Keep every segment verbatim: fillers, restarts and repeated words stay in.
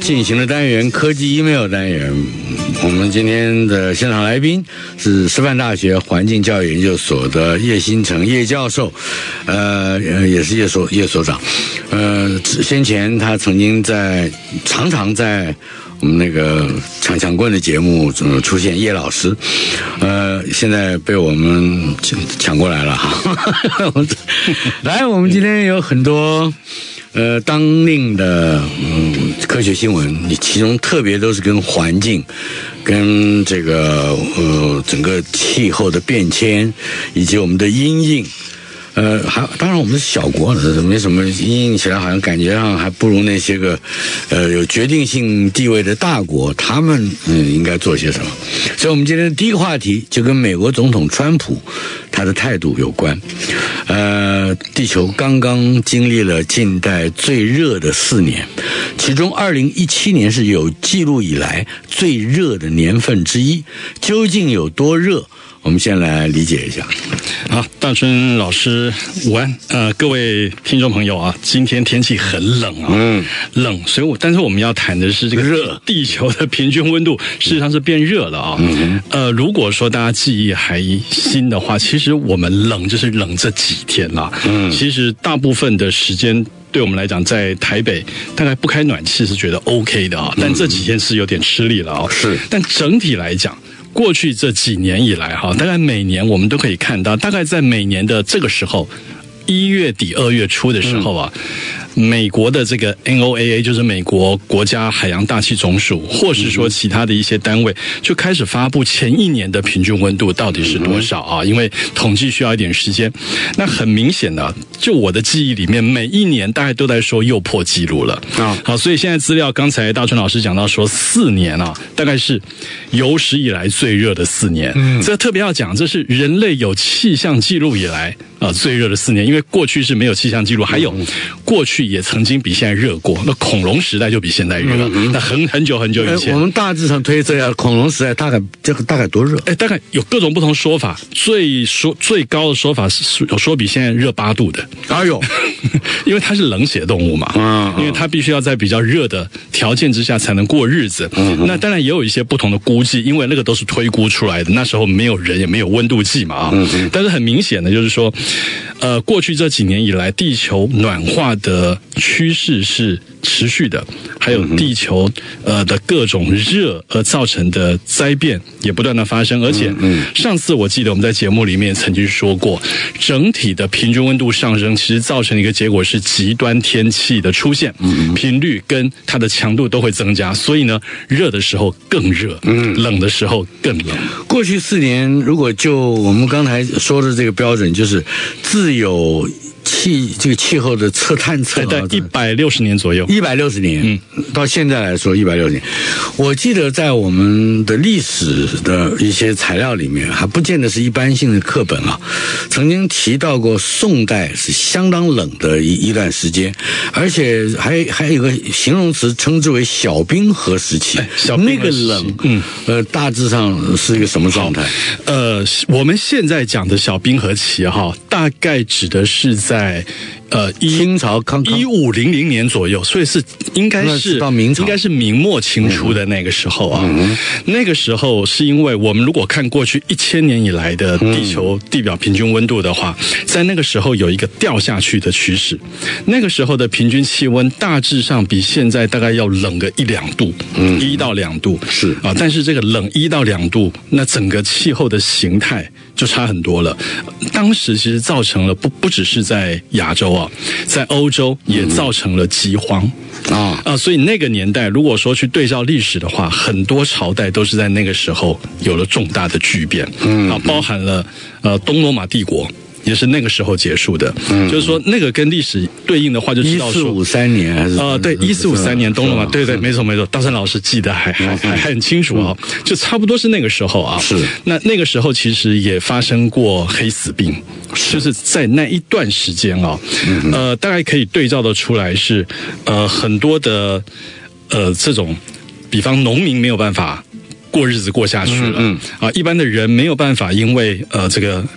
进行的单元科技 email 单元，我们今天的现场来宾是师范大学环境教育研究所的叶新成叶教授，呃，也是叶所叶所长。呃，先前他曾经在常常在我们那个抢抢棍的节目中出现，叶老师，呃，现在被我们抢过来了哈。来，我们今天有很多呃当令的嗯科学新闻，其中特别都是跟环境、跟这个呃整个气候的变迁以及我们的因应。呃，还当然我们是小国，没什么因应起来，好像感觉上还不如那些个，呃，有决定性地位的大国，他们嗯应该做些什么。所以，我们今天的第一个话题就跟美国总统川普他的态度有关。呃，地球刚刚经历了近代最热的四年，其中二零一七年是有记录以来最热的年份之一。究竟有多热？我们先来理解一下。 好，大春老师午安，呃，各位听众朋友啊，今天天气很冷啊，嗯，冷，所以我但是我们要谈的是这个热，地球的平均温度事实上是变热了啊，嗯，呃，如果说大家记忆还新的话，其实我们冷就是冷这几天啦，嗯，其实大部分的时间对我们来讲，在台北大概不开暖气是觉得 OK 的啊，但这几天是有点吃力了啊，是，但整体来讲。过去这几年以来哈，大概每年我们都可以看到，大概在每年的这个时候，一月底二月初的时候啊，嗯、美国的这个 N O A A 就是美国国家海洋大气总署，或是说其他的一些单位，就开始发布前一年的平均温度到底是多少啊？因为统计需要一点时间。那很明显的，就我的记忆里面，每一年大概都在说又破纪录了啊。好，所以现在资料，刚才大春老师讲到说，四年啊，大概是有史以来最热的四年。嗯，这特别要讲，这是人类有气象记录以来啊最热的四年，因为过去是没有气象记录，还有过去也曾经比现在热过，那恐龙时代就比现在热，嗯、那很很久很久以前。 我们大致上推测一下，恐龙时代大概这个大概多热？ 哎，大概有各种不同说法，最说最高的说法是有说比现在热八度的。 哎呦， 因为它是冷血动物嘛，嗯，因为它必须要在比较热的条件之下才能过日子。嗯，那当然也有一些不同的估计，因为那个都是推估出来的，那时候没有人也没有温度计嘛啊。嗯，但是很明显的就是说，呃，过去这几年以来，地球暖化的趋势是持续的，还有地球呃的各种热而造成的灾变也不断的发生，而且上次我记得我们在节目里面曾经说过，整体的平均温度上升，其实造成一个结果是极端天气的出现，频率跟它的强度都会增加，所以呢，热的时候更热，冷的时候更冷。 过去四年，如果就我们刚才说的这个标准，就是自有气这个气候的测探测， 在一百六十年左右， 一百六十年，嗯，到现在来说一百六十年。我记得在我们的历史的一些材料里面，还不见得是一般性的课本啊，曾经提到过宋代是相当冷的一一段时间，而且还还有一个形容词称之为小冰河时期。哎、小冰河时期那个冷，嗯，呃，大致上是一个什么状态？ 呃，我们现在讲的小冰河期哈，大概指的是在呃清朝康一五零零年左右，所以是应该是到明朝， 应该是明末清初的那个时候啊。嗯、那个时候是因为我们如果看过去一千年以来的地球地表平均温度的话，在那个时候有一个掉下去的趋势。那个时候的平均气温大致上比现在大概要冷个一两度，嗯，一到两度是啊。但是这个冷一到两度，那整个气候的形态就差很多了。当时其实造成了不不只是在亚洲啊，在欧洲也造成了饥荒啊啊！所以那个年代，如果说去对照历史的话，很多朝代都是在那个时候有了重大的巨变，嗯啊，包含了呃东罗马帝国。也是那个时候结束的，嗯、就是说那个跟历史对应的话，就知道说一四五三年还是呃对一四五三年东罗马，对对没错没错，大山老师记得还还还很清楚啊，嗯、就差不多是那个时候啊。 是那那个时候其实也发生过黑死病，就是在那一段时间啊，嗯、呃大概可以对照的出来是呃很多的呃这种，比方农民没有办法过日子过下去了，嗯嗯、啊，一般的人没有办法，因为呃这个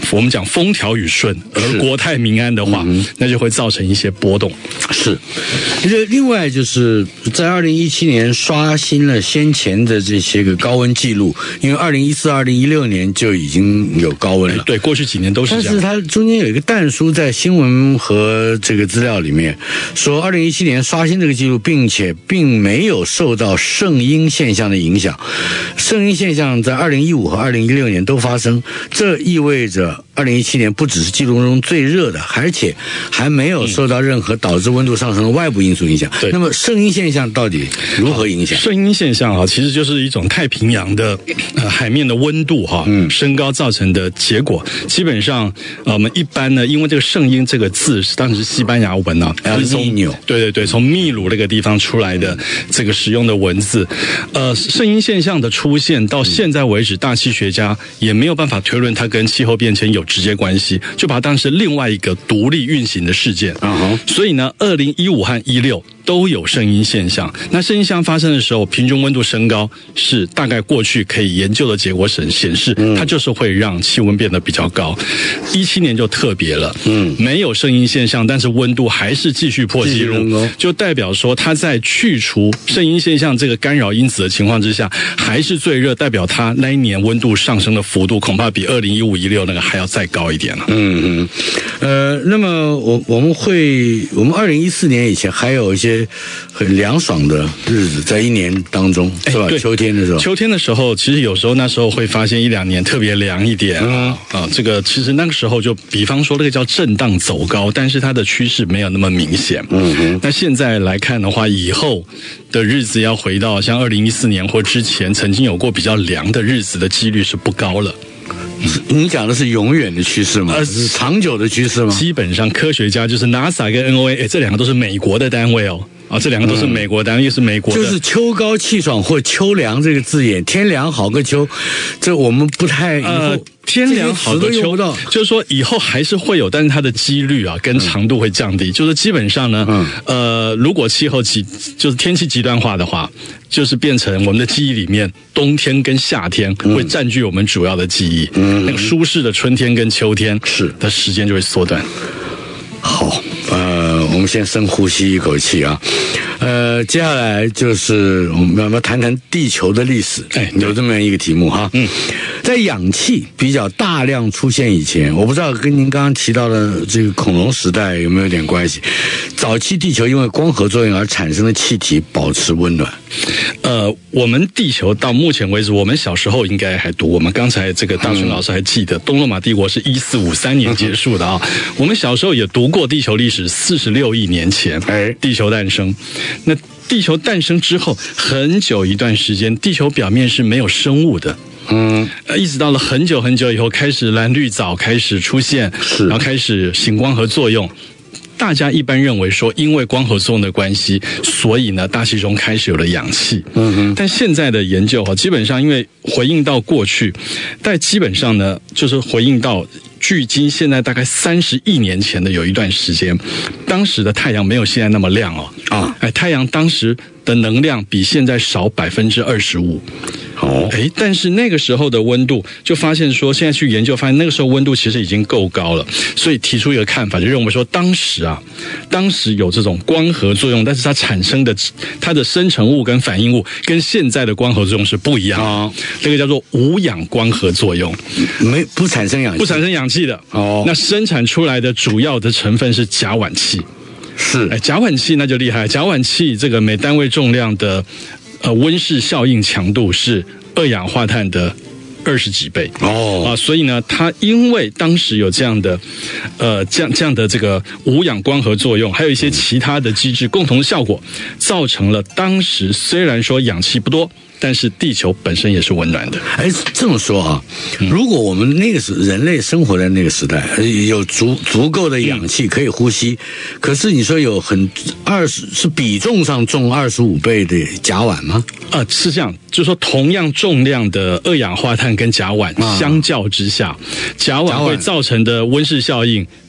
我们讲风调雨顺而国泰民安的话，嗯、那就会造成一些波动。 是，这另外就是在二零一七年刷新了先前的这些个高温记录，因为二零一四、二零一六年就已经有高温了。 对，过去几年都是这样。 但是它中间有一个但书在新闻和这个资料里面说，二零一七年刷新这个记录，并且并没有受到圣婴现象的影响。圣婴现象在二零一五和二零一六年都发生，这意味着二零一七年不只是记录中最热的，而且还没有受到任何导致温度上升的外部因素影响。 对， 那么圣婴现象到底如何影响？ 圣婴现象啊，其实就是一种太平洋的呃海面的温度哈、嗯、升高造成的结果。基本上呃我们一般呢，因为这个圣婴这个字是当时是西班牙文啊， 是从对对对从秘鲁那个地方出来的这个使用的文字。呃，圣婴现象的出现到现在为止，大气学家也没有办法推论它跟气候变迁有直接关系，就把它当成另外一个独立运行的事件。Uh-huh. 所以呢，二零一五和一六都有圣婴现象。那圣婴现象发生的时候，平均温度升高是大概过去可以研究的结果显显示，它就是会让气温变得比较高。一七年就特别了，嗯，没有圣婴现象，但是温度还是继续破纪录，就代表说它在去除圣婴现象这个干扰因子的情况之下，还是最热，代表它那一年温度上升的幅度恐怕比二零一五一六那个还要再高一点了。 嗯嗯，呃，那么我我们会，我们二零一四年以前还有一些很凉爽的日子，在一年当中，是吧？ 对， 秋天的时候， 秋天的时候，其实有时候那时候会发现一两年特别凉一点、嗯、啊。这个其实那个时候就，比方说那个叫震荡走高，但是它的趋势没有那么明显。嗯嗯。那现在来看的话，以后的日子要回到像二零一四年或之前曾经有过比较凉的日子的几率是不高了。 你讲的是永远的趋势吗？呃，是长久的趋势吗？ 基本上科学家就是 NASA 跟 N O A， 这两个都是美国的单位哦。啊，这两个都是美国单位，又是美国的， 就是秋高气爽或秋凉这个字眼，天凉好个秋，这我们不太呃，天凉好个秋，就是说以后还是会有，但是它的几率啊跟长度会降低，嗯、就是基本上呢，嗯、呃，如果气候极就是天气极端化的话，就是变成我们的记忆里面，冬天跟夏天会占据我们主要的记忆，嗯、那个舒适的春天跟秋天是的时间就会缩短。 好，呃，我们先深呼吸一口气啊，呃，接下来就是我们要不要谈谈地球的历史？哎，有这么一个题目哈。嗯，在氧气比较大量出现以前，我不知道跟您刚刚提到的这个恐龙时代有没有点关系？早期地球因为光合作用而产生的气体保持温暖。 呃，我们地球到目前为止，我们小时候应该还读，我们刚才这个大春老师还记得，嗯、东罗马帝国是一四五三年结束的啊。嗯、我们小时候也读过地球历史，四十六亿年前，哎，地球诞生。那地球诞生之后，很久一段时间，地球表面是没有生物的。嗯，一直到了很久很久以后，开始蓝绿藻开始出现，是，然后开始行光合作用。大家一般认为说，因为光合作用的关系，所以呢，大气中开始有了氧气。嗯哼。但现在的研究哈，基本上因为回应到过去，但基本上呢，就是回应到距今现在大概三十亿年前的有一段时间，当时的太阳没有现在那么亮哦。啊，哎，太阳当时的能量比现在少百分之二十五。哦，哎，但是那个时候的温度，就发现说，现在去研究发现那个时候温度其实已经够高了，所以提出一个看法，就认为说，当时啊，当时有这种光合作用，但是它产生的它的生成物跟反应物跟现在的光合作用是不一样啊，这个叫做无氧光合作用， 没不产生氧气， 不产生氧气的哦，那生产出来的主要的成分是甲烷气。 是， 哎，甲烷气那就厉害，甲烷气这个每单位重量的呃温室效应强度是二氧化碳的二十几倍哦啊，所以呢，它因为当时有这样的呃这样这样的这个无氧光合作用，还有一些其他的机制共同效果，造成了当时虽然说氧气不多，但是地球本身也是温暖的。 哎，这么说啊，如果我们那个时人类生活在那个时代，有足足够的氧气可以呼吸，嗯、可是你说有很二十是比重上重二十五倍的甲烷吗？ 啊、呃，是这样，就是说同样重量的二氧化碳跟甲烷、啊、相较之下，甲烷会造成的温室效应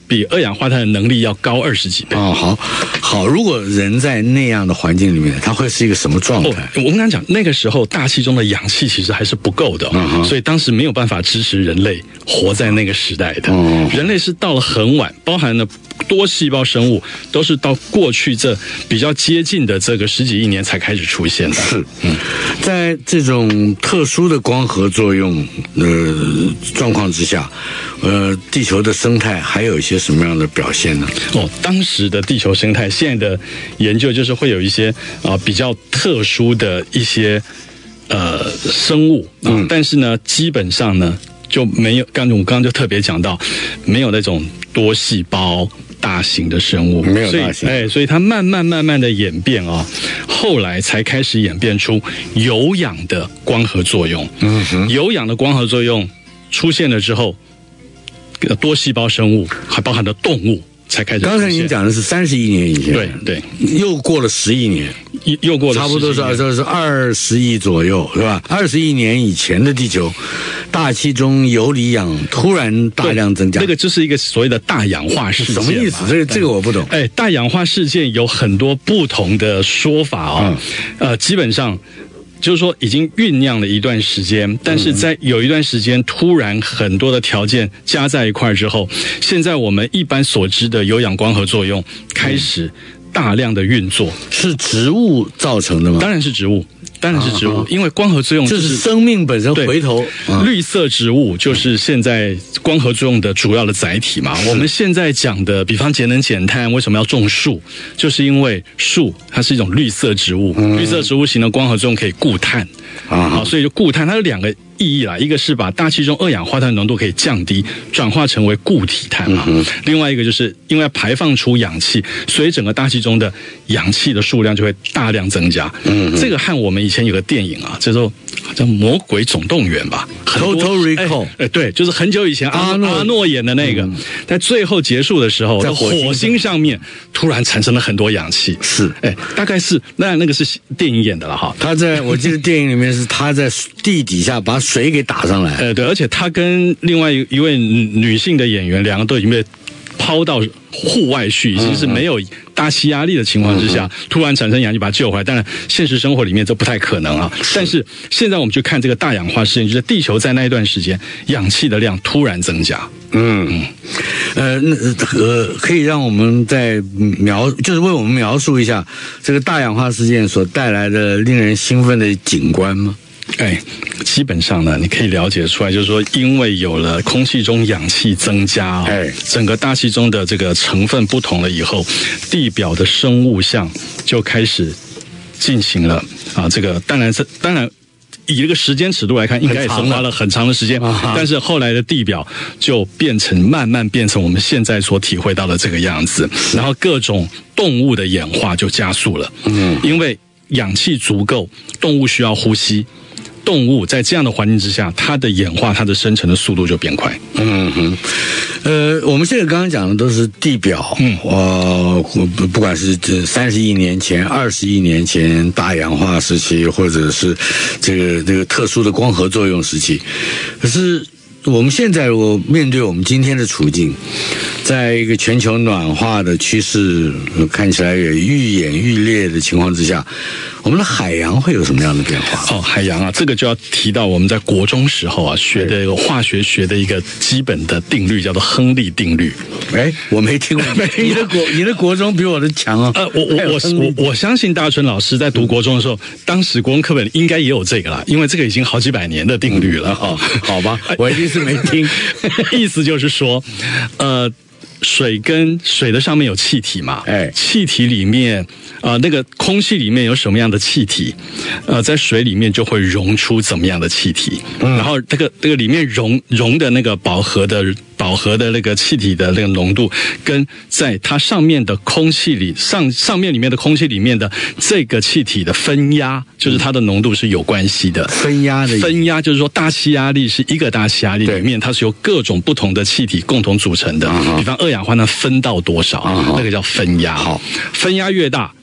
比二氧化碳的能力要高二十几倍。 哦，好，好，如果人在那样的环境里面，它会是一个什么状态？ 哦、我跟你讲，那个时候大气中的氧气其实还是不够的、哦嗯，所以当时没有办法支持人类活在那个时代的。嗯、人类是到了很晚，包含了多细胞生物，都是到过去这比较接近的这个十几亿年才开始出现的。 是，嗯，在这种特殊的光合作用呃状况之下，呃，地球的生态还有一些什么样的表现呢？ 哦，当时的地球生态，现在的研究就是会有一些啊、呃、比较特殊的一些呃生物，呃、嗯，但是呢，基本上呢就没有，刚我刚刚就特别讲到，没有那种多细胞大型的生物， 没有大型， 哎，所以它慢慢慢慢的演变啊、哦，后来才开始演变出有氧的光合作用。嗯哼，有氧的光合作用出现了之后，多细胞生物还包含了动物才开始出现。 刚才您讲的是三十亿年以前， 对对， 又过了十亿年， 又过了差不多是说是二十亿左右，是吧？二十亿年以前的地球，大气中游离氧突然大量增加， 这个就是一个所谓的大氧化事件。 什么意思？这个这个我不懂。 哎，大氧化事件有很多不同的说法啊、哦嗯，呃，基本上。就是说，已经酝酿了一段时间，但是在有一段时间，突然很多的条件加在一块之后，现在我们一般所知的有氧光合作用开始大量的运作。 是植物造成的吗？ 当然是植物。当然是植物，因为光合作用就是生命本身回头。 绿色植物就是现在光合作用的主要的载体嘛。我们现在讲的，比方节能减碳，为什么要种树？就是因为树它是一种绿色植物，绿色植物型的光合作用可以固碳啊，好，所以就固碳它有两个意义啦，一个是把大气中二氧化碳浓度可以降低，转化成为固体碳嘛。嗯、另外一个就是因为排放出氧气，所以整个大气中的氧气的数量就会大量增加。嗯，这个和我们以前有个电影啊，叫做叫《魔鬼总动员》吧 ，Total Recall， 哎，对，就是很久以前阿诺阿诺演的那个，嗯、在最后结束的时候，在火星, 火星上面突然产生了很多氧气。 是， 哎，大概是那那个是电影演的了哈。 他在我记得电影里面是他在地底下把水给打上来， 呃，对，而且他跟另外一位女性的演员，两个都已经被抛到户外去，已经是没有大气压力的情况之下，嗯、突然产生氧气把它救回来。当然，现实生活里面这不太可能啊。但是现在我们去看这个大氧化事件，就是地球在那一段时间氧气的量突然增加。 嗯，呃，那呃，可以让我们再描，就是为我们描述一下这个大氧化事件所带来的令人兴奋的景观吗？ 哎，基本上呢，你可以了解出来，就是说，因为有了空气中氧气增加、哦，哎，整个大气中的这个成分不同了以后，地表的生物相就开始进行了啊，这个当然是当然。以这个时间尺度来看，应该也是花了很长的时间，但是后来的地表就变成慢慢变成我们现在所体会到的这个样子，然后各种动物的演化就加速了，嗯，因为氧气足够，动物需要呼吸。动物在这样的环境之下，它的演化、它的生成的速度就变快。 嗯哼，呃，我们现在刚刚讲的都是地表，嗯，呃，不不管是这三十亿年前、二十亿年前大氧化时期，或者是这个这个特殊的光合作用时期，可是我们现在如果面对我们今天的处境，在一个全球暖化的趋势看起来也愈演愈烈的情况之下，我们的海洋会有什么样的变化？ 哦，海洋啊，这个就要提到我们在国中时候啊学的一个化学学的一个基本的定律，叫做亨利定律。 哎，我没听过，你的国你的国中比我的强哦。 呃，我我我我我相信大春老师在读国中的时候，当时国文课本应该也有这个啦，因为这个已经好几百年的定律了。哦， 好吧，我一定是没听。 意思就是说，呃。水跟水的上面有气体嘛？哎，气体里面啊、呃，那个空气里面有什么样的气体？呃，在水里面就会溶出怎么样的气体？嗯、然后这个这个里面溶溶的那个饱和的饱和的那个气体的那个浓度，跟在它上面的空气里上上面里面的空气里面的这个气体的分压，就是它的浓度是有关系的。 分压的分压就是说大气压力是一个大气压力里面，它是由各种不同的气体共同组成的。比方二氧化碳分到多少，那个叫分压。好，分压越大，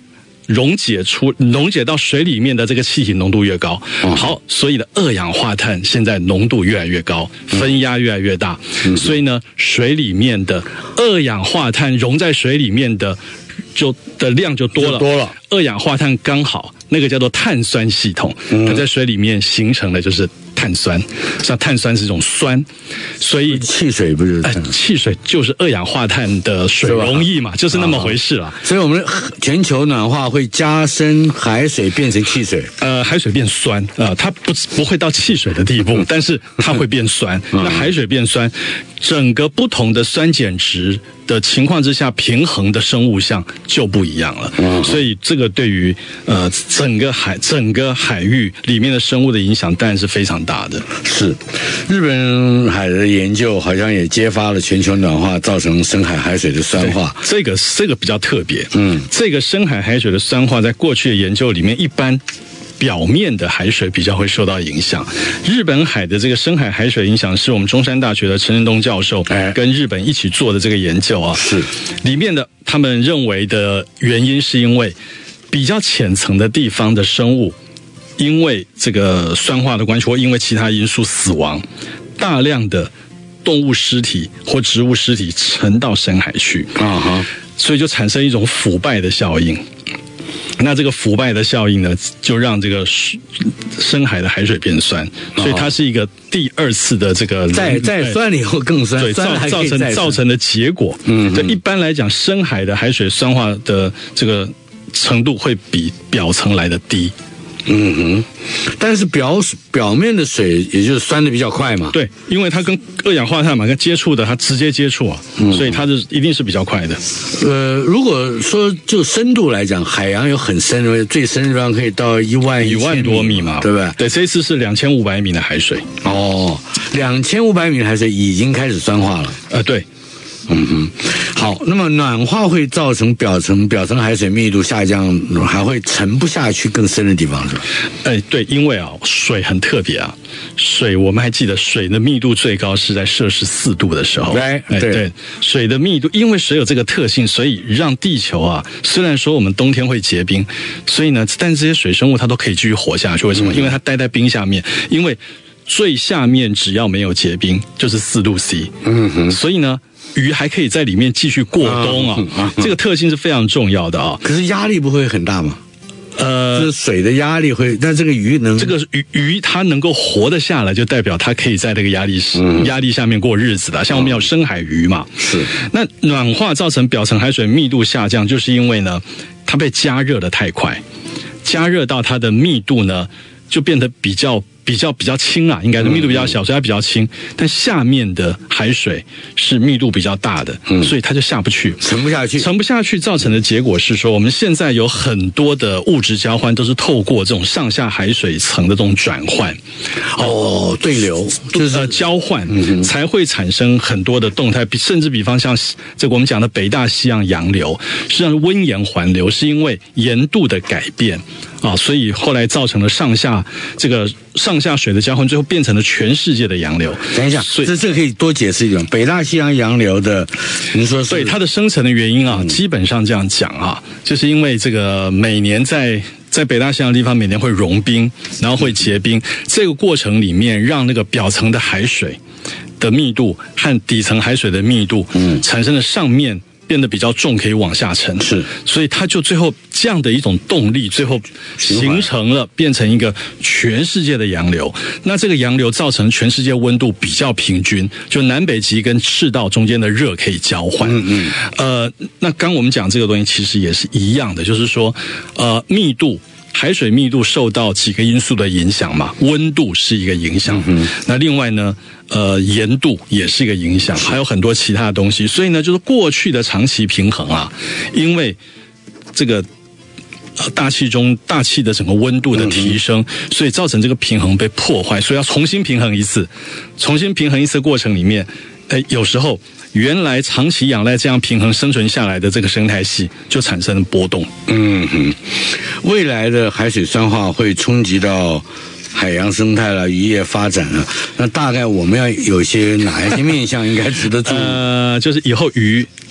溶解出溶解到水里面的这个气体浓度越高， 嗯、 好，所以呢，二氧化碳现在浓度越来越高，分压越来越大，嗯、所以呢，水里面的二氧化碳溶在水里面的就的量就多了， 多了， 二氧化碳刚好那个叫做碳酸系统，它在水里面形成的就是碳酸，像碳酸是一种酸，所以汽水不是、 呃？汽水就是二氧化碳的水溶液嘛，就是那么回事啦。 所以我们全球暖化会加深海水变成汽水， 呃，海水变酸啊、呃，它不不会到汽水的地步，但是它会变酸。那海水变酸，整个不同的酸碱值的情况之下，平衡的生物相就不一样了。嗯、所以这个对于呃整个海整个海域里面的生物的影响，当然是非常大的。 是，日本海的研究好像也揭发了全球暖化造成深海海水的酸化。 这个这个比较特别。 嗯， 这个深海海水的酸化，在过去的研究里面，一般表面的海水比较会受到影响。日本海的这个深海海水影响，是我们中山大学的陈仁东教授跟日本一起做的这个研究啊。 是， 里面的他们认为的原因，是因为比较浅层的地方的生物，因为这个酸化的关系，或因为其他因素死亡，大量的动物尸体或植物尸体沉到深海去啊哈，所以就产生一种腐败的效应。那这个腐败的效应呢，就让这个深海的海水变酸，所以它是一个第二次的这个再再酸了以后更酸， 对，造造成造成的结果。嗯，对，一般来讲，深海的海水酸化的这个程度会比表层来的低。 嗯哼，但是表表面的水也就是酸的比较快嘛。 对，因为它跟二氧化碳嘛，跟接触的它直接接触啊，嗯、所以它是一定是比较快的。 呃，如果说就深度来讲，海洋有很深，最深的地方可以到一万一万多米嘛， 对不对？ 对，这一次是两千五百米的海水。 哦，两千五百米的海水已经开始酸化了。 呃，对。 嗯哼，好，那么暖化会造成表层表层海水密度下降，还会沉不下去更深的地方，是吧？ 哎，对，因为啊，水很特别啊，水我们还记得水的密度最高是在摄氏四度的时候， 对， 哎，对，水的密度，因为水有这个特性，所以让地球啊，虽然说我们冬天会结冰，所以呢，但这些水生物它都可以继续活下去，为什么？因为它待在冰下面，因为最下面只要没有结冰，就是四度 C， 嗯哼，所以呢。鱼还可以在里面继续过冬啊，嗯、这个特性是非常重要的啊。 可是压力不会很大吗？ 呃， 这水的压力会，但这个鱼能， 这个鱼鱼它能够活得下来，就代表它可以在这个压力嗯、压力下面过日子的。像我们有深海鱼嘛， 是。 那暖化造成表层海水密度下降，就是因为呢，它被加热的太快，加热到它的密度呢就变得比较。比较比较轻啊，应该是密度比较小，所以它比较轻。但下面的海水是密度比较大的，嗯、所以它就下不去， 沉不下去。 沉不下去造成的结果是说，我们现在有很多的物质交换都是透过这种上下海水层的这种转换， 哦，对流就是呃交换，嗯、才会产生很多的动态，甚至比方像这个我们讲的北大西洋洋流，实际上是温盐环流，是因为盐度的改变啊，所以后来造成了上下这个。上下水的交换，最后变成了全世界的洋流。 等一下，这这可以多解释一点。北大西洋洋流的，你说是？ 对，它的生成的原因啊，嗯、基本上这样讲啊，就是因为这个每年在在北大西洋的地方，每年会融冰，然后会结冰，这个过程里面让那个表层的海水的密度和底层海水的密度，嗯，产生了上面。变得比较重，可以往下沉， 是， 所以它就最后这样的一种动力，最后形成了变成一个全世界的洋流。那这个洋流造成全世界温度比较平均，就南北极跟赤道中间的热可以交换。嗯嗯。呃，那刚我们讲这个东西其实也是一样的，就是说，呃，密度。海水密度受到几个因素的影响嘛，温度是一个影响，嗯、那另外呢，呃，盐度也是一个影响，还有很多其他的东西。所以呢，就是过去的长期平衡啊，因为这个呃大气中大气的整个温度的提升，嗯、所以造成这个平衡被破坏，所以要重新平衡一次，重新平衡一次过程里面，哎，有时候。原来长期仰赖这样平衡生存下来的这个生态系就产生了波动。 嗯哼，未来的海水酸化会冲击到海洋生态了、渔业发展了。那大概我们要有些哪一些面向应该值得注意？ 呃，就是以后鱼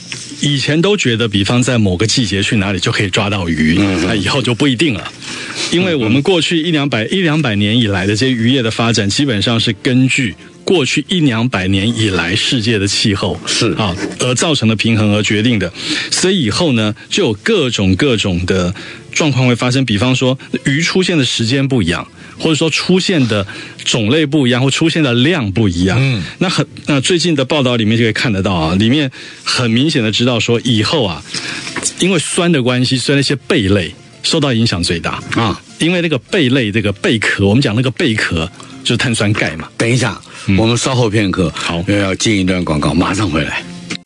以前都觉得，比方在某个季节去哪里就可以抓到鱼，那、嗯、以后就不一定了，因为我们过去一两百一两百年以来的这些渔业的发展，基本上是根据过去一两百年以来世界的气候是啊而造成的平衡而决定的，所以以后呢就有各种各种的状况会发生，比方说鱼出现的时间不一样，或者说出现的种类不一样，或出现的量不一样。嗯，那很那最近的报道里面就可以看得到啊，里面很明显的知道说以后啊，因为酸的关系，所以那些贝类受到影响最大啊。因为那个贝类这个贝壳，我们讲那个贝壳就是碳酸钙嘛。 等一下，嗯、我们稍后片刻， 好， 要进一段广告，马上回来。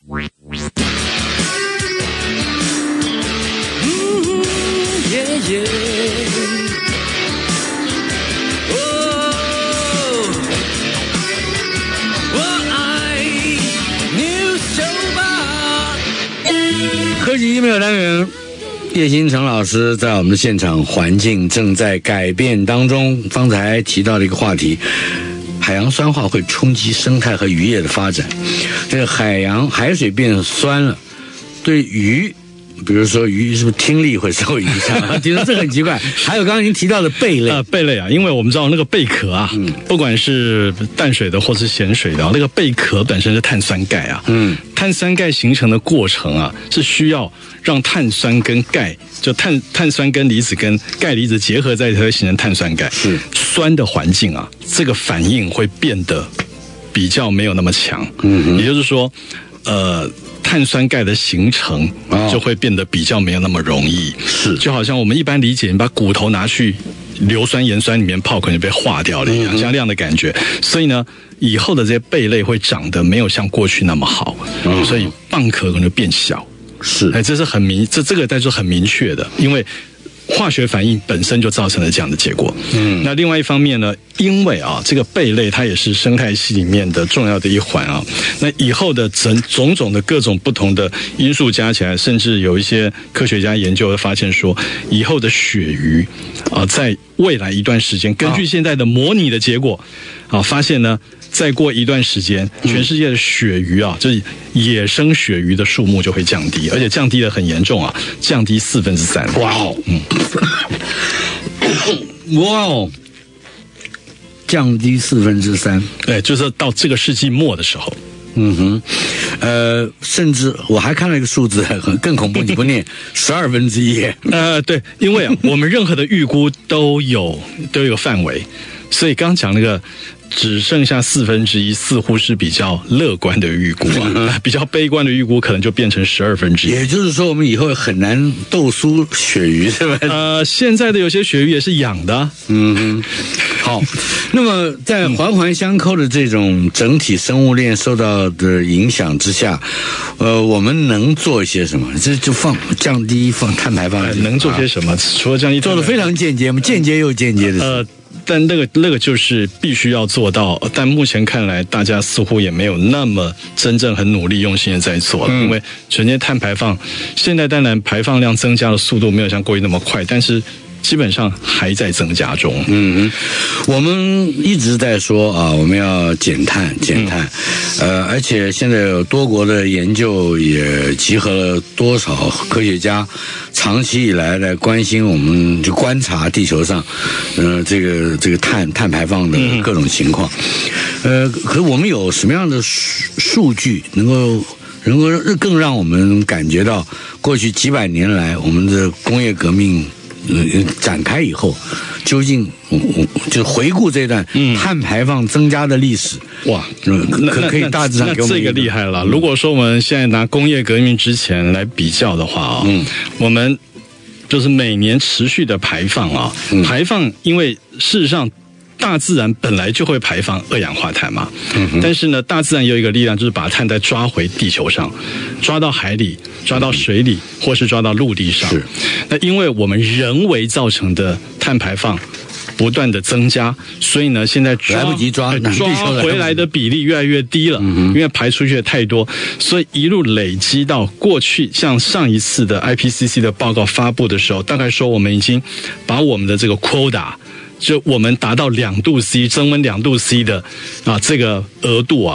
科技一没有单元，叶新成老师在我们的现场，环境正在改变当中。方才提到的一个话题，海洋酸化会冲击生态和渔业的发展。这个海洋海水变酸了，对鱼，比如说鱼是不是听力会受影响？其实这很奇怪。还有刚刚您提到的贝类， 呃，贝类啊，因为我们知道那个贝壳啊，嗯、不管是淡水的或是咸水的，那个贝壳本身是碳酸钙啊，嗯，碳酸钙形成的过程啊，是需要让碳酸跟钙，就碳碳酸跟离子跟钙离子结合在一起，会形成碳酸钙。是酸的环境啊，这个反应会变得比较没有那么强。嗯，也就是说，呃。碳酸钙的形成就会变得比较没有那么容易，是就好像我们一般理解，你把骨头拿去硫酸盐酸里面泡，可能被化掉了一样，像这样的感觉。所以呢，以后的这些贝类会长得没有像过去那么好，所以蚌壳可能变小。是，哎，这是很明，这这个在说很明确的，因为化学反应本身就造成了这样的结果。嗯，那另外一方面呢，因为啊，这个贝类它也是生态系里面的重要的一环啊。那以后的种种种的各种不同的因素加起来，甚至有一些科学家研究发现说，以后的鳕鱼啊，在未来一段时间，根据现在的模拟的结果啊，发现呢，再过一段时间，全世界的鳕鱼啊，就是野生鳕鱼的数目就会降低，而且降低得很严重啊，降低四分之三。哇哦，嗯， 哇哦，降低四分之三， 对，就是到这个世纪末的时候。 嗯哼，呃，甚至我还看了一个数字，更恐怖，你不念，十二分之一。 呃，对，因为啊，我们任何的预估都有都有范围，所以刚讲那个。只剩下四分之一，似乎是比较乐观的预估啊，比较悲观的预估可能就变成十二分之一。 也就是说，我们以后很难斗输鳕鱼，是吧？ 呃，现在的有些鳕鱼也是养的。 嗯，好。那么，在环环相扣的这种整体生物链受到的影响之下，呃，我们能做一些什么？这就放降低放碳排放、呃， 能做些什么？除了降低， 做的非常间接嘛，间接又间接的。 呃。但那个那个就是必须要做到，但目前看来，大家似乎也没有那么真正很努力用心的在做了。嗯、因为全年碳排放，现在当然排放量增加的速度没有像过去那么快，但是基本上还在增加中。 嗯，我们一直在说啊，我们要减碳，减碳。嗯、呃，而且现在有多国的研究也集合了多少科学家。长期以来来关心，我们就观察地球上，呃，这个这个碳碳排放的各种情况，呃，可是我们有什么样的数数据能够能够更让我们感觉到过去几百年来我们的工业革命呃展开以后，究竟就回顾这段碳排放增加的历史，嗯、哇，可可以大致上给我们那这个厉害了。如果说我们现在拿工业革命之前来比较的话啊，嗯，我们就是每年持续的排放啊，嗯、排放，因为事实上大自然本来就会排放二氧化碳嘛，嗯、但是呢，大自然有一个力量，就是把碳再抓回地球上，抓到海里，抓到水里，或是抓到陆地上。是，那因为我们人为造成的碳排放不断的增加，所以呢，现在抓来不及抓， 抓回来的比例越来越低了，嗯、因为排出去的太多，所以一路累积到过去，像上一次的 I P C C 的报告发布的时候，大概说我们已经把我们的这个 quota。就我们达到两度 C 增温两度 C 的啊这个额度啊，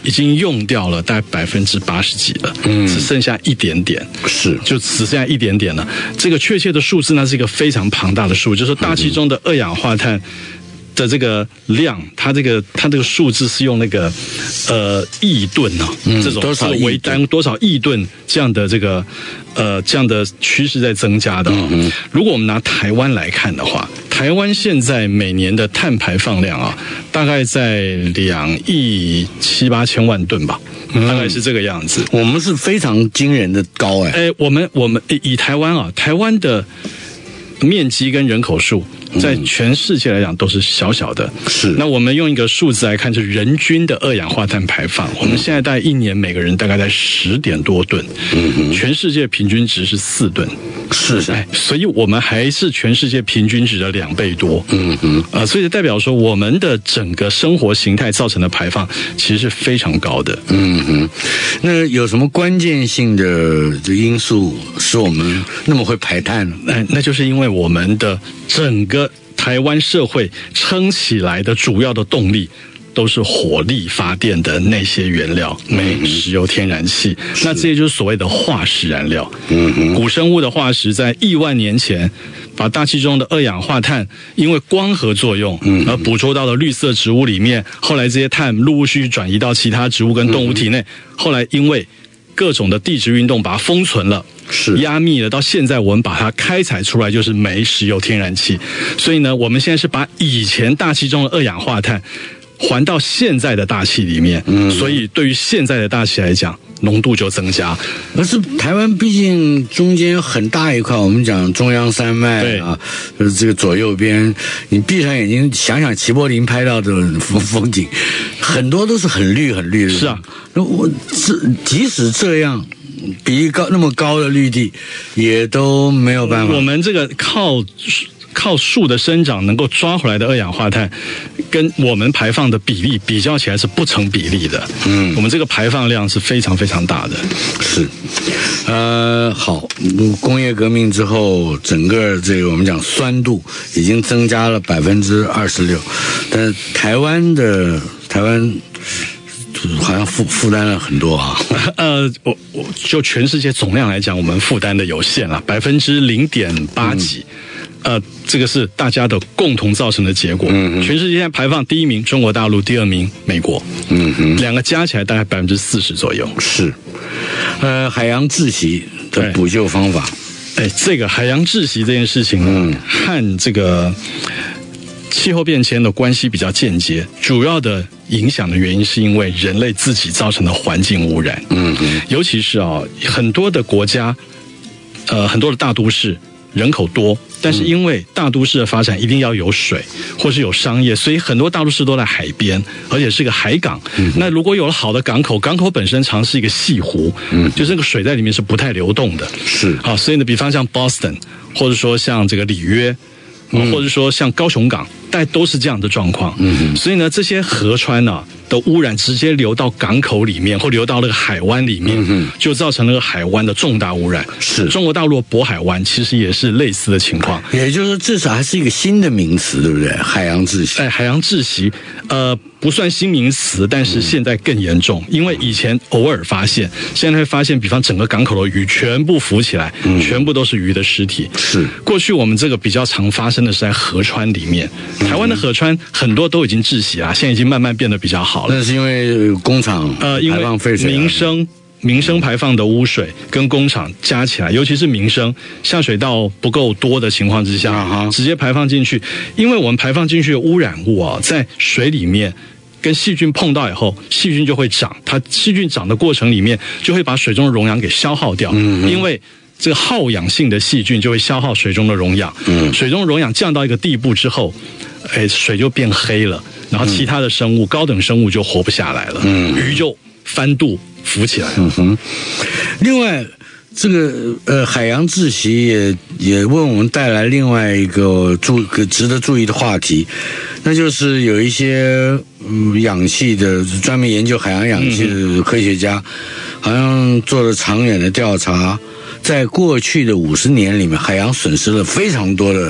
已经用掉了大概百分之八十几了，嗯，只剩下一点点， 是， 就只剩下一点点了。这个确切的数字呢是一个非常庞大的数，就是说大气中的二氧化碳的这个量，它这个它这个数字是用那个呃亿吨啊，嗯、这种多少为单多少亿吨这样的这个呃这样的趋势在增加的、哦。嗯、如果我们拿台湾来看的话，台湾现在每年的碳排放量啊，大概在两亿七八千万吨吧。大概是这个样子， 我们是非常惊人的高哎、 欸！哎，我们我们以台湾啊，台湾的面积跟人口数，在全世界来讲都是小小的。 是， 那我们用一个数字来看，就是人均的二氧化碳排放。我们现在大概一年每个人大概在十点多吨，嗯，全世界平均值是四吨。 是是， 哎，所以我们还是全世界平均值的两倍多。嗯嗯，啊、呃，所以代表说我们的整个生活形态造成的排放其实是非常高的。 嗯哼，那有什么关键性的这因素使我们那么会排碳呢？ 哎，那就是因为我们的整个台湾社会撑起来的主要的动力都是火力发电的那些原料，煤、石油、天然气，那这些就是所谓的化石燃料。嗯哼，古生物的化石在亿万年前把大气中的二氧化碳因为光合作用而捕捉到了绿色植物里面，后来这些碳陆续转移到其他植物跟动物体内，后来因为各种的地质运动把它封存了， 是压密了，到现在我们把它开采出来就是煤、石油、天然气。所以呢，我们现在是把以前大气中的二氧化碳还到现在的大气里面，嗯，所以对于现在的大气来讲，浓度就增加。 而是台湾毕竟中间有很大一块，我们讲中央山脉啊，呃，这个左右边，你闭上眼睛想想齐柏林拍到的风风景，很多都是很绿很绿的。 是啊， 我这即使这样，比例高那么高的绿地，也都没有办法。 我们这个靠。靠树的生长能够抓回来的二氧化碳，跟我们排放的比例比较起来是不成比例的。嗯，我们这个排放量是非常非常大的。 是，呃，好，工业革命之后，整个这个我们讲酸度已经增加了百分之二十六，但是台湾的台湾。好像负负担了很多啊。 呃，我我就全世界总量来讲，我们负担的有限了，百分之零点八几。嗯、呃，这个是大家的共同造成的结果。嗯，全世界现在排放第一名中国大陆，第二名美国。嗯哼，两个加起来大概百分之四十左右。 是，呃，海洋窒息的补救方法。 哎，这个海洋窒息这件事情呢，嗯、和这个气候变迁的关系比较间接，主要的影响的原因是因为人类自己造成的环境污染。嗯嗯，尤其是啊，很多的国家，呃，很多的大都市人口多，但是因为大都市的发展一定要有水或是有商业，所以很多大都市都在海边，而且是个海港。嗯、那如果有了好的港口，港口本身常是一个细湖，嗯，就是那个水在里面是不太流动的。 是啊，所以呢，比方像 Boston， 或者说像这个里约。嗯、或者说像高雄港，大概都是这样的状况。嗯，所以呢，这些河川呢、啊、的污染直接流到港口里面，或流到那个海湾里面，嗯、就造成那个海湾的重大污染。 是中国大陆的渤海湾其实也是类似的情况。 也就是说，至少还是一个新的名词，对不对？海洋窒息。 哎，海洋窒息，呃。不算新名词，但是现在更严重，因为以前偶尔发现，现在会发现，比方整个港口的鱼全部浮起来，嗯、全部都是鱼的尸体。 是过去我们这个比较常发生的是在河川里面，台湾的河川很多都已经窒息了，现在已经慢慢变得比较好了。 那是因为工厂呃，因为民生。民生排放的污水跟工厂加起来，尤其是民生下水道不够多的情况之下，啊、直接排放进去，因为我们排放进去的污染物啊，在水里面跟细菌碰到以后，细菌就会长，它细菌长的过程里面就会把水中的溶氧给消耗掉，嗯、因为这个耗氧性的细菌就会消耗水中的溶氧，嗯、水中溶氧降到一个地步之后，哎，水就变黑了，然后其他的生物、嗯、高等生物就活不下来了，嗯、鱼就翻肚浮起来。 嗯哼。另外，这个呃海洋窒息也也为我们带来另外一个注值得注意的话题，那就是有一些嗯氧气的专门研究海洋氧气的科学家，嗯、好像做了长远的调查，在过去的五十年里面，海洋损失了非常多的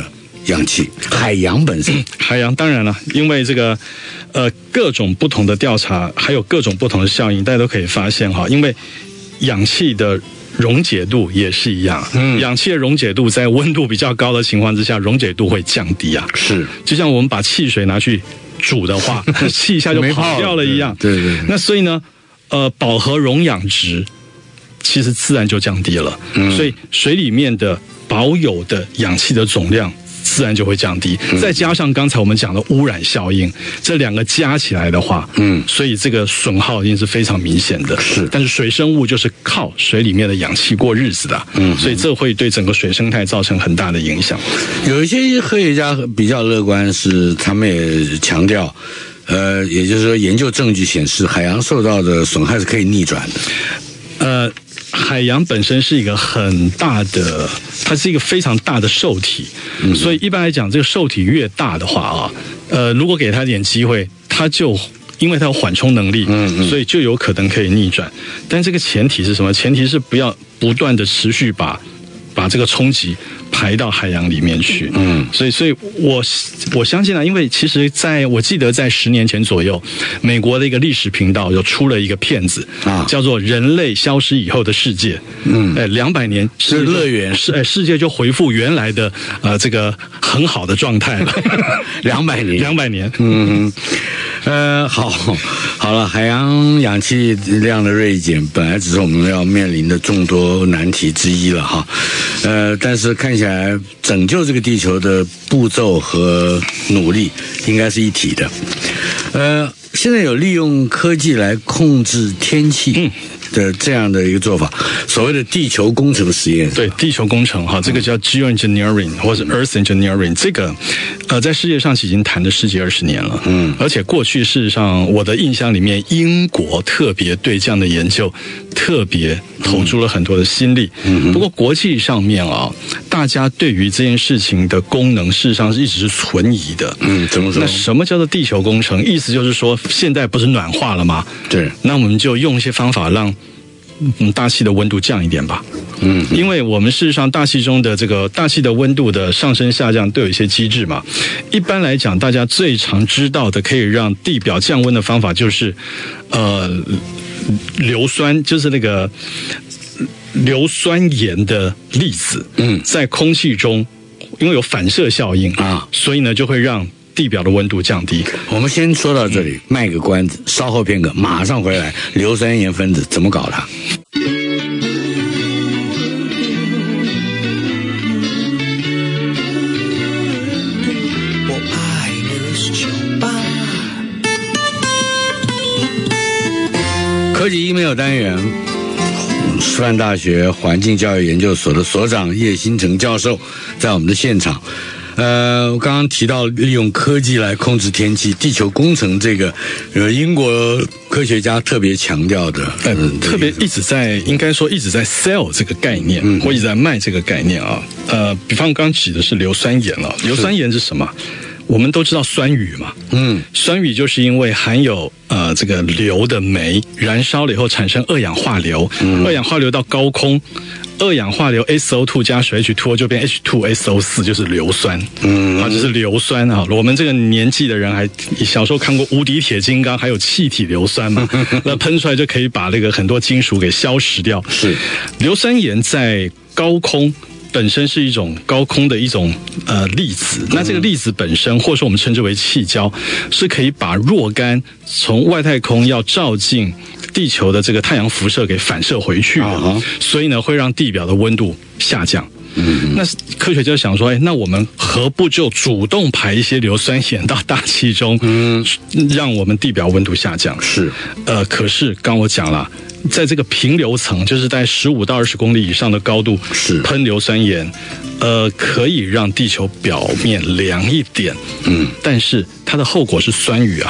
氧气？海洋本身， 海洋当然了，因为这个呃各种不同的调查，还有各种不同的效应，大家都可以发现哈，因为氧气的溶解度也是一样，嗯，氧气的溶解度在温度比较高的情况之下，溶解度会降低啊。是，就像我们把汽水拿去煮的话，气一下就跑掉了一样。对 对, 对。那所以呢，呃，饱和溶氧值其实自然就降低了，嗯，所以水里面的保有的氧气的总量自然就会降低，嗯，再加上刚才我们讲的污染效应，这两个加起来的话，嗯，所以这个损耗一定是非常明显的。是，但是水生物就是靠水里面的氧气过日子的，嗯，所以这会对整个水生态造成很大的影响。 有一些科学家比较乐观，是他们也强调，呃，也就是说，研究证据显示，海洋受到的损害是可以逆转的。 呃。海洋本身是一个很大的，它是一个非常大的受体，嗯，所以一般来讲，这个受体越大的话啊，呃，如果给它一点机会，它就因为它有缓冲能力，嗯嗯，所以就有可能可以逆转。但这个前提是什么？前提是不要不断的持续把把这个冲击排到海洋里面去，嗯，所以，所以我我相信啊，因为其实在我记得在十年前左右，美国的一个历史频道有出了一个片子啊，叫做《人类消失以后的世界》，嗯，哎，两百年是乐园， 是哎，世界就恢复原来的呃这个很好的状态了， 两百年， 两百年， 嗯，呃，好，好了，海洋氧气量的锐减，本来只是我们要面临的众多难题之一了哈，呃，但是看起来拯救这个地球的步骤和努力应该是一体的。呃，现在有利用科技来控制天气的这样的一个做法，所谓的地球工程实验。 对，地球工程哈，这个叫 geoengineering 或者 earth engineering， 这个呃在世界上已经谈了十几二十年了。嗯，而且过去事实上我的印象里面，英国特别对这样的研究特别投注了很多的心力。嗯，不过国际上面啊，大家对于这件事情的功能事实上是一直是存疑的。嗯，怎么说？那什么叫做地球工程？意思就是说，现在不是暖化了吗？对，那我们就用一些方法让嗯大气的温度降一点吧。嗯，因为我们事实上大气中的这个大气的温度的上升下降都有一些机制嘛。一般来讲，大家最常知道的可以让地表降温的方法就是呃硫酸，就是那个硫酸盐的粒子，嗯，在空气中因为有反射效应啊，所以呢就会让地表的温度降低。 我们先说到这里，卖个关子，稍后片刻马上回来。硫酸盐分子怎么搞它？科技 email 单元，师范大学环境教育研究所的所长叶新成教授在我们的现场。呃，我刚刚提到利用科技来控制天气，地球工程这个，呃，英国科学家特别强调的， 嗯，特别一直在，应该说一直在 sell 这个概念，嗯，或一直在卖这个概念啊。呃，比方刚举的是硫酸盐了，硫酸盐是什么？我们都知道酸雨嘛，嗯，酸雨就是因为含有呃这个硫的酶燃烧了以后产生二氧化硫，嗯，二氧化硫到高空，二氧化硫 S O 二 加水 H 二 O 就变 H 二 S O 四，就是硫酸，嗯，啊，就是硫酸啊。我们这个年纪的人还小时候看过无敌铁金刚，还有气体硫酸嘛，那喷出来就可以把那个很多金属给消蚀掉。是，硫酸盐在高空本身是一种高空的一种呃粒子，那这个粒子本身，或者说我们称之为气胶，是可以把若干从外太空要照进地球的这个太阳辐射给反射回去的，啊，所以呢会让地表的温度下降。嗯，那科学家想说，哎，那我们何不就主动排一些硫酸盐到大气中，嗯，让我们地表温度下降？是，呃，可是刚我讲了，在这个平流层，就是在十五到二十公里以上的高度，是喷硫酸盐，呃，可以让地球表面凉一点，嗯，但是它的后果是酸雨啊，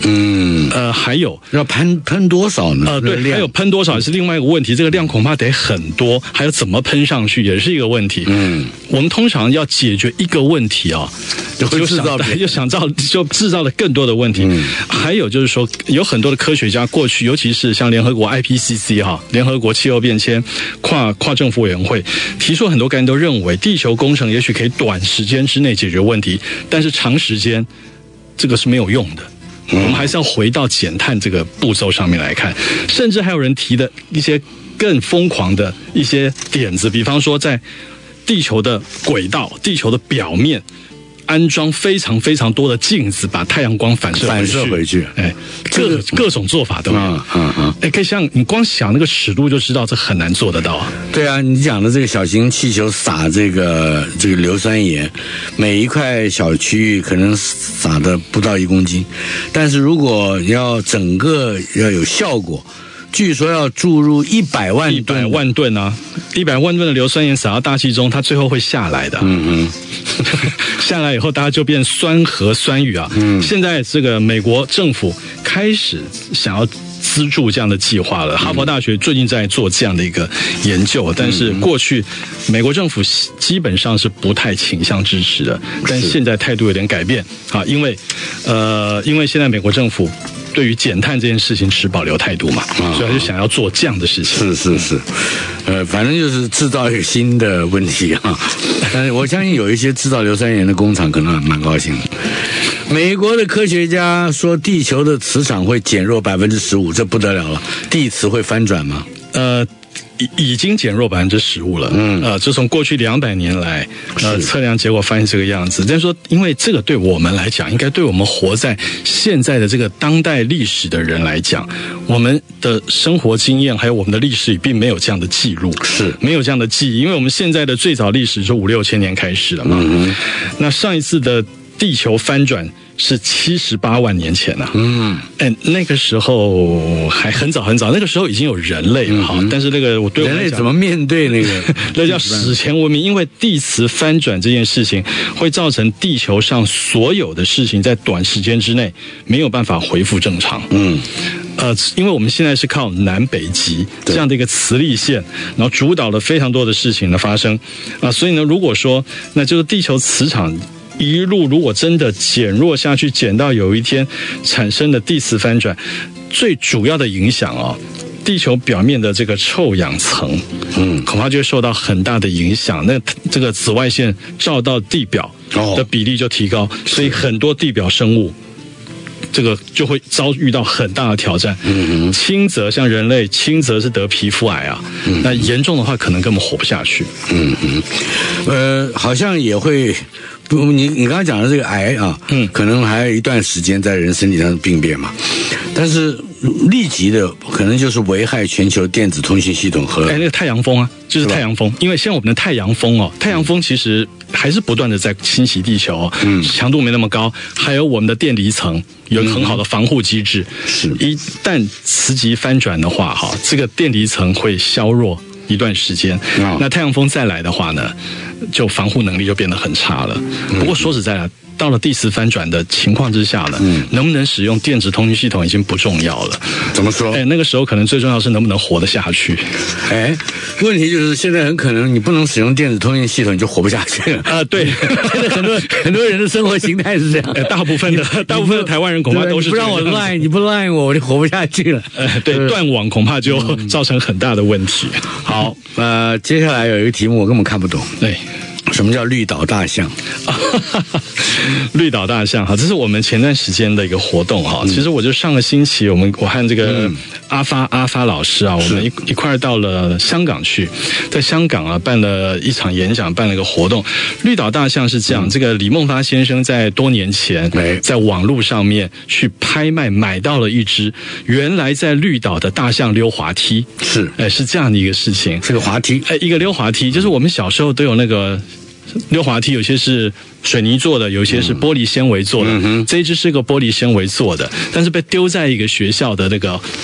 嗯，呃，还有要喷喷多少呢？ 呃，对，还有喷多少也是另外一个问题，这个量恐怕得很多，还有怎么喷上去也是一个问题。嗯，我们通常要解决一个问题啊，就制造就想造就制造了更多的问题。嗯，还有就是说，有很多的科学家过去，尤其是像联合国 I P C C 哈，联合国气候变迁跨跨政府委员会提出很多概念，都认为地球工程也许可以短时间之内解决问题，但是长时间这个是没有用的。我们还是要回到减碳这个步骤上面来看，甚至还有人提的一些更疯狂的一些点子，比方说在地球的轨道、地球的表面安装非常非常多的镜子，把太阳光反射反射回去。 哎，各各种做法都有。嗯嗯嗯。哎，可以像你光想那个尺度就知道，这很难做得到啊。 对啊，你讲的这个小型气球撒这个这个硫酸盐，每一块小区域可能撒的不到一公斤，但是如果要整个要有效果，据说要注入一百万吨， 一百万吨啊，一百万吨的硫酸盐撒到大气中，它最后会下来的。嗯嗯。下来以后，大家就变酸核酸雨啊。嗯，现在这个美国政府开始想要资助这样的计划了。哈佛大学最近在做这样的一个研究，但是过去美国政府基本上是不太倾向支持的，但现在态度有点改变啊，因为呃，因为现在美国政府对于减碳这件事情持保留态度嘛，所以他就想要做这样的事情。 是是是，呃，反正就是制造一个新的问题啊。但是我相信有一些制造硫酸盐的工厂可能蛮高兴的。美国的科学家说，地球的磁场会减弱百分之十五，这不得了了。地磁会翻转吗？ 呃。已已经减弱百分之十五了，嗯，呃，就从过去两百年来，呃，测量结果发现这个样子。但是说，因为这个对我们来讲，应该对我们活在现在的这个当代历史的人来讲，我们的生活经验还有我们的历史里并没有这样的记录， 是没有这样的记忆，因为我们现在的最早历史是五六千年开始了嘛，嗯，那上一次的地球翻转是七十八万年前啊，嗯，哎，那个时候还很早很早，那个时候已经有人类了哈，嗯，但是那个我对我人类怎么面对那个那叫史前文明？因为地磁翻转这件事情会造成地球上所有的事情在短时间之内没有办法恢复正常，嗯。呃，因为我们现在是靠南北极这样的一个磁力线，然后主导了非常多的事情的发生啊，所以呢，如果说那就是地球磁场一路如果真的减弱下去，减到有一天产生的地磁翻转，最主要的影响哦，地球表面的这个臭氧层，嗯，恐怕就会受到很大的影响。那这个紫外线照到地表的比例就提高，所以很多地表生物这个就会遭遇到很大的挑战。嗯，轻则像人类，轻则是得皮肤癌啊，嗯，那严重的话可能根本活不下去。 嗯嗯，呃，好像也会。不，你你刚刚讲的这个癌啊，嗯，可能还有一段时间在人身体上病变嘛，但是立即的可能就是危害全球电子通信系统和哎那个太阳风啊，就是太阳风，因为现在我们的太阳风哦，太阳风其实还是不断的在侵袭地球，嗯，强度没那么高，还有我们的电离层有很好的防护机制，是，一旦磁极翻转的话，哈，这个电离层会削弱一段时间，哦，那太阳风再来的话呢，就防护能力就变得很差了。不过说实在的，到了地磁翻转的情况之下呢，嗯，能不能使用电子通讯系统已经不重要了。 怎么说？ 哎，那个时候可能最重要是能不能活得下去。 哎，问题就是现在很可能你不能使用电子通讯系统，你就活不下去了。 啊，对， 现在很多很多人的生活形态是这样。 哎，大部分的大部分的台湾人恐怕都是不让我赖，你不赖我，我就活不下去了。 呃，对，断网恐怕就造成很大的问题。 好，呃，接下来有一个题目我根本看不懂。 对。 什么叫绿岛大象？ 绿岛大象哈，这是我们前段时间的一个活动哈。其实我就上个星期，我们我和这个阿发阿发老师啊，我们一一块到了香港去，在香港啊办了一场演讲，办了一个活动。绿岛大象是这样，这个李梦发先生在多年前在网络上面去拍卖，买到了一只原来在绿岛的大象溜滑梯， 是哎是这样的一个事情， 是个滑梯， 哎一个溜滑梯，就是我们小时候都有那个。溜滑梯有些是水泥做的，有些是玻璃纤维做的。嗯、这一只是个玻璃纤维做的，但是被丢在一个学校的那个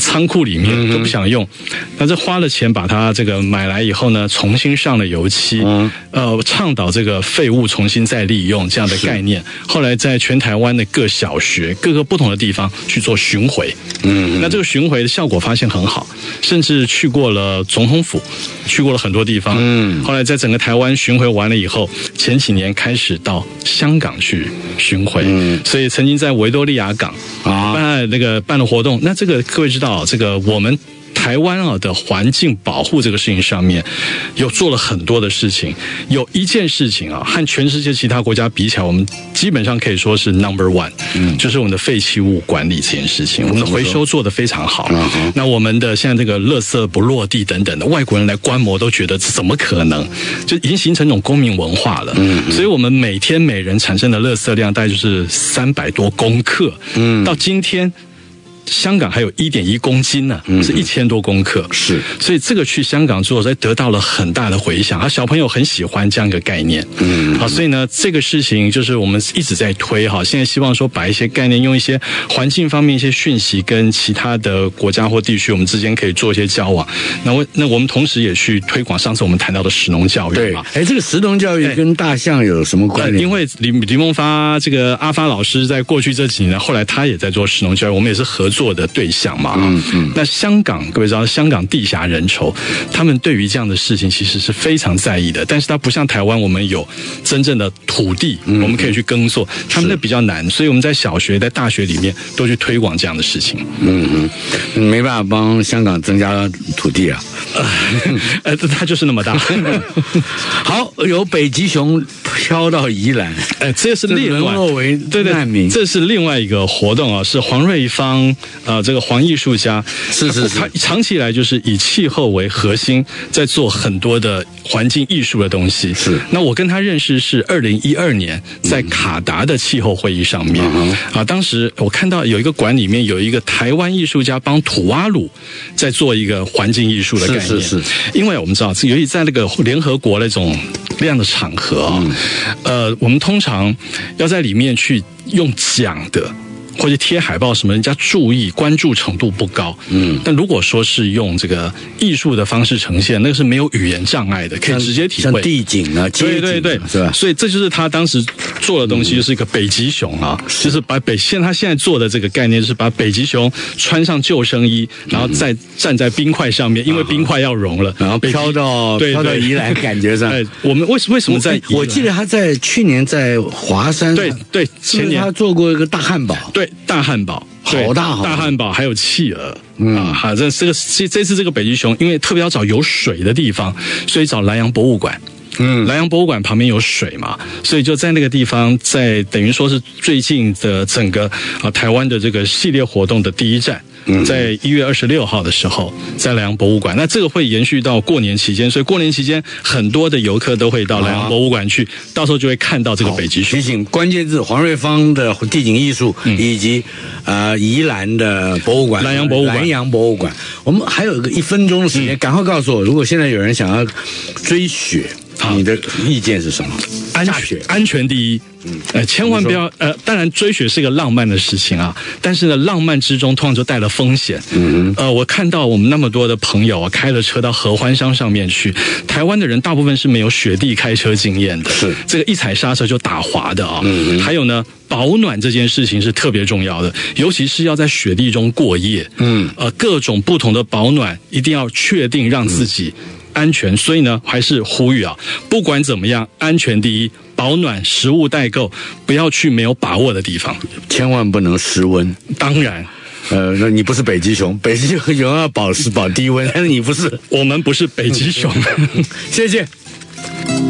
仓库里面都不想用，那这花了钱把它这个买来以后呢，重新上了油漆，嗯、呃，倡导这个废物重新再利用这样的概念。后来在全台湾的各小学、各个不同的地方去做巡回，嗯，那这个巡回的效果发现很好，甚至去过了总统府，去过了很多地方，嗯，后来在整个台湾巡回完了以后，前几年开始到香港去巡回，嗯，所以曾经在维多利亚港啊办那个办了活动。那这个各位知道，这个我们台湾啊的环境保护这个事情上面，有做了很多的事情。有一件事情啊，和全世界其他国家比起来，我们基本上可以说是 number one， 嗯，就是我们的废弃物管理这件事情，我们的回收做得非常好。嗯、那我们的现在这个垃圾不落地等等的，外国人来观摩都觉得这怎么可能？就已经形成一种公民文化了。嗯，所以我们每天每人产生的垃圾量大概就是三百多公克。嗯，到今天。香港还有 一点一公斤呢、啊，是一千多公克，是，所以这个去香港做，所以得到了很大的回响，啊，小朋友很喜欢这样一个概念，嗯，好，所以呢，这个事情就是我们一直在推哈，现在希望说把一些概念，用一些环境方面一些讯息，跟其他的国家或地区，我们之间可以做一些交往。那我那我们同时也去推广上次我们谈到的食农教育嘛， 哎，这个食农教育跟大象有什么关联？ 因为李李梦发这个阿发老师在过去这几年，后来他也在做食农教育，我们也是合作的对象嘛，嗯嗯，那香港各位知道，香港地狭人稠，他们对于这样的事情其实是非常在意的。但是它不像台湾，我们有真正的土地，嗯、我们可以去耕作，他们那比较难，所以我们在小学、在大学里面都去推广这样的事情。 嗯嗯，没办法帮香港增加土地啊， 呃，它就是那么大。 好，由北极熊飘到宜兰， 哎，这是另外为难民， 这是另外一个活动啊，是黄瑞芳呃。这个黄艺术家是是是， 他长期以来就是以气候为核心，在做很多的环境艺术的东西。是，那我跟他认识是二零一二年在卡达的气候会议上面、嗯、啊，当时我看到有一个馆里面有一个台湾艺术家帮土瓦鲁在做一个环境艺术的概念。是是是，因为我们知道，尤其在那个联合国那种这样的场合啊、嗯，呃，我们通常要在里面去用讲的。或者贴海报什么，人家注意关注程度不高。嗯，但如果说是用这个艺术的方式呈现，那个是没有语言障碍的，可以直接体会。 像地景啊， 对对对， 是吧？ 所以这就是他当时做的东西，就是一个北极熊啊，嗯、就是把北现他现在做的这个概念，就是把北极熊穿上救生衣，然后再站在冰块上面，因为冰块要融了， 然后飘到飘到宜兰，感觉上。 哎，我们为为什么在？ 我记得他在去年在华山， 对对，前年他做过一个大汉堡， 对。大汉堡， 好大好大， 大汉堡还有企鹅，嗯啊，哈，这这个这这次这个北极熊，因为特别要找有水的地方，所以找南洋博物馆。嗯，南洋博物馆旁边有水嘛，所以就在那个地方，在等于说是最近的整个啊台湾的这个系列活动的第一站。在一月二十六号的时候，在南洋博物馆，那这个会延续到过年期间，所以过年期间很多的游客都会到南洋博物馆去，到时候就会看到这个北极熊。 提醒关键字：黄瑞芳的地景艺术，嗯、以及呃宜兰的博物馆， 南洋博物馆， 南洋博物馆。我们还有一个一分钟的时间，嗯、赶快告诉我，如果现在有人想要追雪。你的意见是什么？ 安全，安全第一。嗯，呃，千万不要呃，当然追雪是一个浪漫的事情啊，但是呢，浪漫之中通常就带了风险。嗯呃，我看到我们那么多的朋友啊，开了车到合欢山上面去，台湾的人大部分是没有雪地开车经验的，是这个一踩刹车就打滑的啊。嗯，还有呢，保暖这件事情是特别重要的，尤其是要在雪地中过夜。嗯，呃，各种不同的保暖一定要确定让自己。安全，所以呢，还是呼吁啊，不管怎么样，安全第一，保暖，食物带够，不要去没有把握的地方， 千万不能失温。 当然， 呃，那你不是北极熊，北极熊要保持保低温，但是你不是， 我们不是北极熊， 谢谢。